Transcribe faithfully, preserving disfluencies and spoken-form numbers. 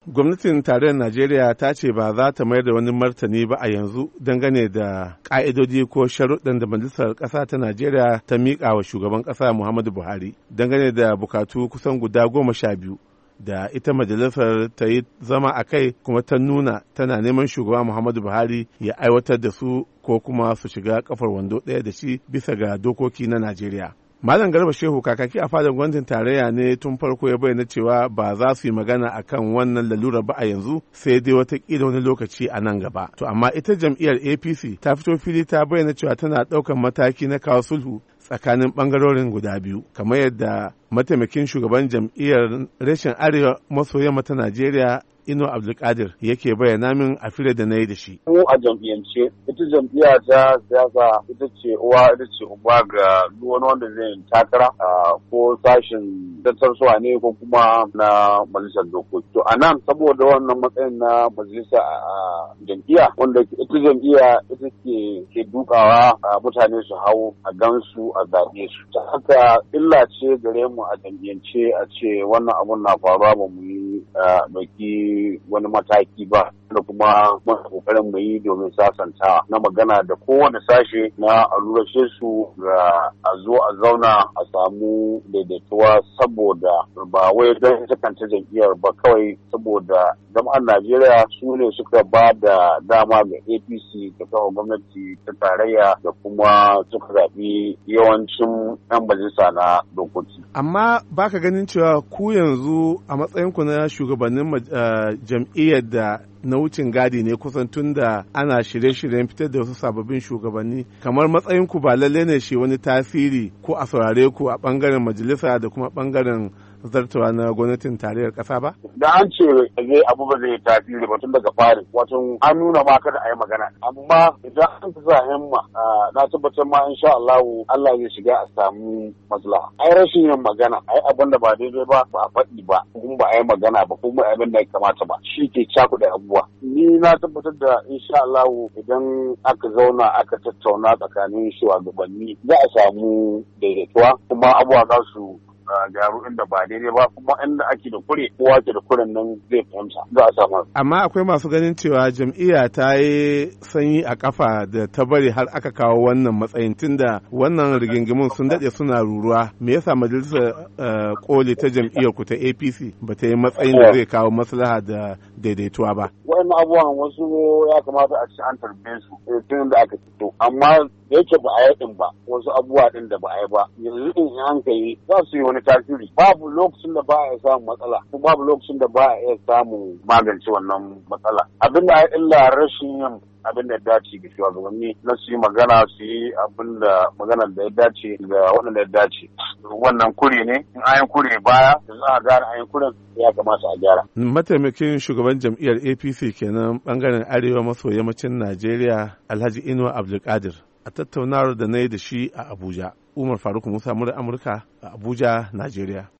Gwamnatin tarayyar Najeriya ta ce ba za ta mayar da wani martani ba a yanzu dangane da ƙa'idodi ko sharuɗan da Majalisar Ƙasa ta Najeriya ta miƙa wa shugaban ƙasa Muhammadu Buhari dangane da bukatu kusan guda goma sha biyu da ita majalisar ta yi zama a kai kuma ta nuna tana neman shugaba Muhammadu Buhari ya aiwatar da su ko kuma su shiga kafar wando ɗaya da shi bisa ga dokoki na Najeriya. Malam Garba Shehu kakaki a fadar gwamnatin tarayya ne tun farko ya bayyana cewa ba za su yi magana akan wannan lalura ba a yanzu sai dai watakila wani lokaci a nan gaba. To amma ita jam'iyyar A P C ta fito fili ta bayyana cewa tana ɗaukan mataki na kawo sulhu tsakanin ɓangarorin guda biyu kamar yadda mataimakin shugaban jam'iyyar reshen arewa maso yamma ta Najeriya Ino Abdulkadir yake bayyana min a fira da na yi da shi. Mu a jam'iyyance ita jam'iyya ta siyasa ita ce uwa ita ce uba ga duk wani wanda zai takara ko sashin tattarsuwa ne ko kuma na majalisar dokoki. To a nan saboda wannan matsayin na majalisa a jam'iyya wanda ita jam'iyya ita ke ke dukawa mutane su hau a gansu a zaɓe su. Ta haka illa ce gare mu a jam'iyyance a ce wannan abun na faruwa ba mu yi ɗauki wani mataki ba da kuma muna kokarin mu yi domin sasanta na magana da kowane sashe na alurashe su ga a zo a zauna a samu daidaituwa saboda ba wai don ita kanta jam'iyyar ba kawai saboda jama'ar Najeriya su ne suka ba da dama ga A P C da kawo gwamnati ta tarayya da kuma suka zaɓi yawancin 'yan majalisa na dokoki. Amma baka ganin cewa ku yanzu a matsayinku na shugabannin jam'iyyar da na wucin gadi ne kusan tun da ana shirye-shiryen fitar da wasu sababbin shugabanni kamar matsayinku ba lalle ne shi wani tasiri ko a saurare ku a bangaren majalisa da kuma bangaren zartawa na gwamnatin tarayyar ƙasa ba? Da an ce zai abu ba zai tasiri ba tun daga fari wato an nuna ma kada a yi magana amma idan an sa himma na tabbatar ma insha Allah Allah zai shiga a samu maslaha. Ai rashin yin magana ai abin da ba daidai ba ba a faɗi ba kuma ba a yi magana ba kuma abin da ya kamata ba shi ke cakuɗa abubuwa. Ni na tabbatar da insha Allah idan aka zauna aka tattauna tsakanin shugabanni za a samu daidaituwa kuma abubuwa za su gyaru inda ba daidai ba kuma inda ake da kure kowa ke da kuren nan zai fahimta za a samu. Amma akwai masu ganin cewa jam'iyya ta yi sanyi a kafa da ta bari har aka kawo wannan matsayin tunda wannan rigingimun sun daɗe suna ruruwa me yasa majalisar koli ta jam'iyyar ku ta A P C ba ta yi matsayin da zai kawo maslaha da daidaituwa ba. Wannan abubuwan wasu ya kamata a ci an tarbe su tun da aka fito amma da yake ba a yi din ba wasu abubuwa din da ba a yi ba yanzu in an kai za su yi wani tasiri babu lokacin da ba a samun matsala kuma babu lokacin da ba a iya samun magance wannan matsala abin da illa rashin yin abin da ya dace ga shugabanni na su yi magana su yi abin da magana da ya dace ga waɗanda ya dace wannan kure ne in an yi kure baya da za a gane an yi kuren ya kamata a gyara. Mataimakin shugaban jam'iyyar A P C kenan bangaren arewa maso yammacin Najeriya Alhaji Inuwa Abdulkadir a tattaunawar da na yi da shi a Abuja. Umar Faruk Musa, murar Amurka a Abuja, Najeriya.